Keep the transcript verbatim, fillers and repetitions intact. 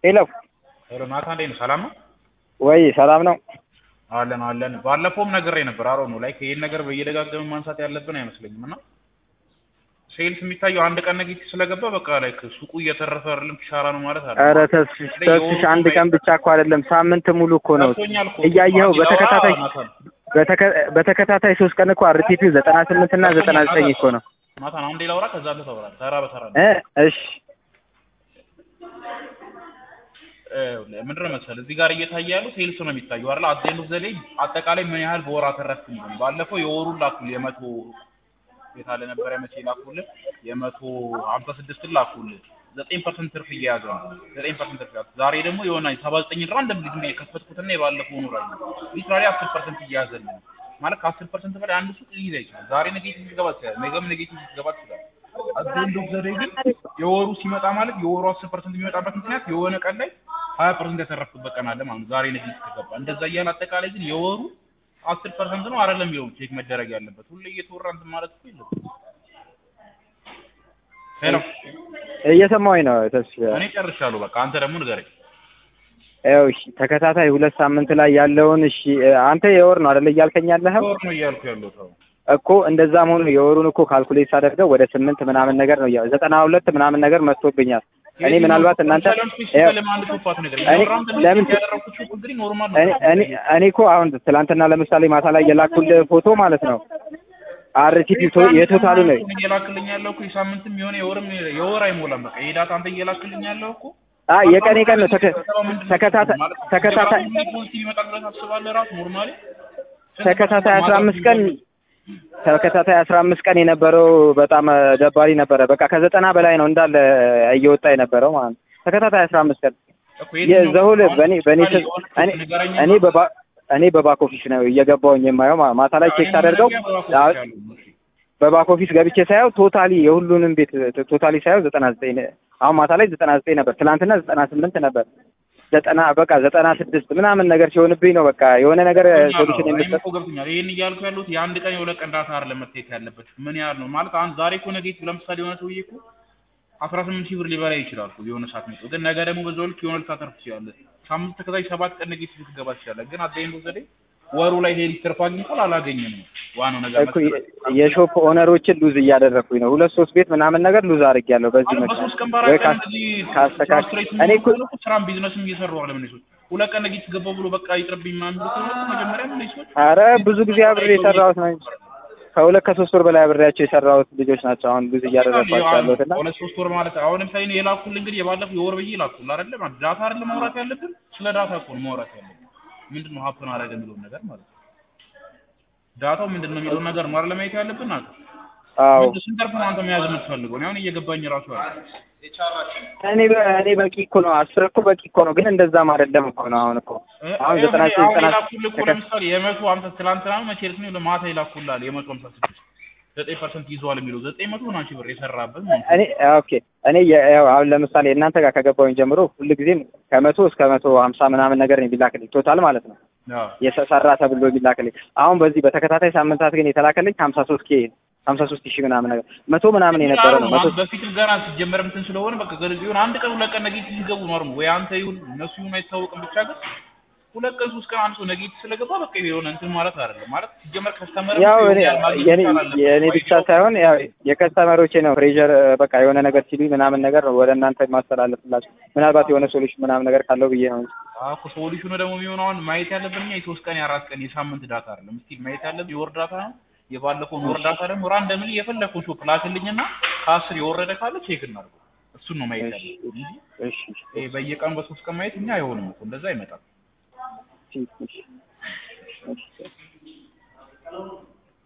ሄሎ ሄሎ ናታን እንዴት ነህ? ሰላም ነው ወይ? ሰላም ነው አለን አለን። ባለፈውም ነግሬ ነበር አሮ ነው ላይክ ይሄን ነገር በየደጋገመ ማንሳት ያለብን አይመስለኝም። እና ሴልስ የሚታየው አንድ ቀን ኔጌቲቭ ስለገባ በቃ ላይክ ሱቁ እየተረፈ አይደለም ኪሳራ ነው ማለት አይደለም። ኧረ ተስፍሽ ተስፍሽ አንድ ቀን ብቻ እኮ አይደለም ሳምንት ሙሉ እኮ ነው እያየኸው በተከታታይ በተከታታይ ሶስት ቀን እኮ አርቲፒው ዘጠና ስምንት እና ዘጠና ዘጠኝ እኮ ነው። ናታን አሁን ሌላ ወራ ከዛ አለ ተወራ ተራ በተራ እ እሺ ምንድነው መሰለህ እዚህ ጋር እየታየ ያለው ሴልስ ነው የሚታየው አይደል? አዴንዱ ዘሌ አጠቃላይ ምን ያህል በወራ ተረፍክ ነው። ባለፈው የወሩን ላኩል የመቶ የታለ ነበር መቼ ላኩል የመቶ ሃምሳ ስድስት ላኩል ዘጠኝ ፐርሰንት ትርፍ እየያዘ ነው። ዘጠኝ ፐርሰንት ትርፍ ያዘ። ዛሬ ደግሞ የሆነ ሰባ ዘጠኝ ራንደም ልጅ ነው የከፈትኩትና የባለፈው ነው ራይ ሊትራሊ አስር ፐርሰንት እየያዘልን ማለት ከአስር ፐርሰንት በላይ አንድ ሱቅ ሊይዝ አይችልም። ዛሬ ኔጌቲቭ ይገባ ይችላል፣ ነገም ኔጌቲቭ ይገባ ይችላል። አዴንዱ ዘሌ ግን የወሩ ሲመጣ ማለት የወሩ አስር ፐርሰንት የሚመጣበት ምክንያት የሆነ ቀን ላይ ሀያ ፐርሰንት የተረፈበት ቀን አለ ማለት ዛሬ ኔጌቲቭ ተገባ። እንደዛ እያለ አጠቃላይ ግን የወሩ አስር ፐርሰንት ነው አይደለም የሚለው ቼክ መደረግ ያለበት። ሁሌ እየተወራ እንትን ማለት እኮ የለበትም። ሄሎ እየሰማሁኝ ነው ተስፋ። እኔ ጨርሻለሁ በቃ አንተ ደግሞ ንገረኝ። ያው እሺ ተከታታይ ሁለት ሳምንት ላይ ያለውን እሺ አንተ የወር ነው አይደል እያልከኝ ያለኸው? የወር ነው እያልኩ ያለው ሰው እኮ እንደዛም ሆኖ የወሩን እኮ ካልኩሌት ሳደርገው ወደ ስምንት ምናምን ነገር ነው ያው ዘጠና ሁለት ምናምን ነገር መጥቶብኛል። እኔ ምናልባት እናንተ እኔ እኔ እኮ አሁን ትላንትና ለምሳሌ ማታ ላይ የላኩልህ ፎቶ ማለት ነው አርቲፒ የቶታሉ ነው እየላክልኝ ያለው እኮ የሳምንትም የሆነ የወርም የወር አይሞላም። በቃ የዳታ አንተ እየላክልኝ ያለው እኮ አይ የቀን የቀን ነው ተከታታይ ተከታታይ ተከታታይ አስራ አምስት ቀን ተከታታይ አስራ አምስት ቀን የነበረው በጣም ደባሪ ነበረ። በቃ ከዘጠና በላይ ነው እንዳለ እየወጣ የነበረው ማለት ነው። ተከታታይ አስራ አምስት ቀን የዘሁል በኔ በኔ እኔ እኔ በባ እኔ በባክ ኦፊስ ነው እየገባሁኝ የማየው ማታ ላይ ቼክ ታደርገው በባክ ኦፊስ ገብቼ ሳየው ቶታሊ የሁሉንም ቤት ቶታሊ ሳየው ዘጠና ዘጠኝ አሁን ማታ ላይ ዘጠና ዘጠኝ ነበር። ትናንትና ዘጠና ስምንት ነበር። ዘጠና በቃ ዘጠና ስድስት ምናምን ነገር ሲሆንብኝ ነው በቃ የሆነ ነገር ሶሉሽን የሚሰጥ ገብቶኛል። ይሄን እያልኩ ያሉት የአንድ ቀን የሁለት ቀን ዳታ አይደለም መታየት ያለበት ምን ያህል ነው ማለት አሁን ዛሬ እኮ ኔጌቲቭ ለምሳሌ የሆነ ሰውዬ እኮ አስራ ስምንት ሺህ ብር ሊበላ ይችላል እኮ የሆነ ሰዓት ነው ግን ነገ ደግሞ በዛው ልክ የሆነ ልታተርፍ ትችላለህ። ሳምንት ተከታይ ሰባት ቀን ኔጌቲቭ ልትገባ ትችላለህ። ግን አዴንዱ ዘዴ ወሩ ላይ ሄድ ትርፍ አግኝቷል አላገኘም ነው ዋናው ነገር እኮ የሾፕ ኦነሮችን ሉዝ እያደረኩኝ ነው። ሁለት ሶስት ቤት ምናምን ነገር ሉዝ አድርጌያለሁ በዚህ መሰለኝ ወይ ካስተካክል እኔ እኮ ስራም ቢዝነስም እየሰራሁ አይደለም ነው ሁለት ቀን ኔጌቲቭ ገባው ብሎ በቃ ይጥርብኝ ማን ብሎ መጀመሪያ ምን ይሰጥ ኧረ ብዙ ጊዜ አብሬ የሰራሁት ነው ከሁለት ከሶስት ወር በላይ አብሬያቸው የሰራሁት ልጆች ናቸው። አሁን ሉዝ እያደረኳቸው ያለሁት እና ሁለት ሶስት ወር ማለት አሁን ለምሳሌ ነው የላኩልኝ እንግዲህ የባለፈው የወር ብዬ ላኩል አይደለም ዳታ አይደለም ማውራት ያለብን ስለ ዳታ እኮ ነው ማውራት ያለብን። ምንድነው ሀፕን አደረገ የሚለው ነገር ማለት ነው። ዳታው ምንድነው የሚለው ነገር ማር ለማየት ያለብን አለ። አዎ ስንተርፍ ነው አንተ መያዝ የምትፈልገው? ነው አሁን እየገባኝ ራሱ አለ እኔ እኔ በቂ እኮ ነው አስር እኮ በቂ እኮ ነው። ግን እንደዛም አይደለም እኮ ነው አሁን እኮ አሁን ዘጠና ዘጠና ለምሳሌ የመቶ ሃምሳ ትላንትና መቼ ነው ለማታ ይላኩላል የመቶ ሃምሳ ስድስት ዘጠኝ ፐርሰንት ይዟል የሚለው ዘጠኝ መቶ ምናምን ሺህ ብር የሰራበት ማለት እኔ ኦኬ እኔ ያው አሁን ለምሳሌ እናንተ ጋር ከገባሁኝ ጀምሮ ሁልጊዜም ከመቶ እስከ መቶ ሃምሳ ምናምን ነገር ነው የሚላክልኝ ቶታል ማለት ነው የሰራ ተብሎ የሚላክልኝ። አሁን በዚህ በተከታታይ ሳምንታት ግን የተላከልኝ ሃምሳ ሶስት ኬ ሃምሳ ሶስት ሺህ ምናምን ነገር መቶ ምናምን የነበረ ነው። መቶ በፊት ገና ሲጀመር እንትን ስለሆነ በቃ ገለዚህ ይሁን አንድ ቀን ሁለት ቀን ኔጌቲቭ ሲገቡ ኖርም ወይ አንተ ይሁን እነሱ ይሁን አይታወቅም ብቻ ግን ሁለት ቀን ሶስት ቀን አንድ ሰው ኔጌቲቭ ስለገባ በቃ የሆነ እንትን ማለት አይደለም ማለት ሲጀመር ከስተመር ያው የኔ የኔ ብቻ ሳይሆን ያው የከስተመሮቼ ነው ፕሬሸር በቃ የሆነ ነገር ሲሉኝ ምናምን ነገር ነው ወደ እናንተ ማስተላለፍላችሁ ምናልባት የሆነ ሶሉሽን ምናምን ነገር ካለው ብዬ ነው። አዎ ሶሉሽኑ ደግሞ የሚሆነው አሁን ማየት ያለብን የሶስት ቀን የአራት ቀን የሳምንት ዳታ አይደለም። እስቲ ማየት ያለብን የወር ዳታ ነው። የባለፈው ወር ዳታ ደግሞ ራንደምሊ የፈለኩት ሾፕ ላክልኝና ከአስር የወረደ ካለ ቼክ እናድርገው። እሱን ነው ማየት ያለብን። እሺ እሺ በየቀኑ በሶስት ቀን ማየት እኛ አይሆንም እኮ እንደዛ አይመጣም። እሺ እሺ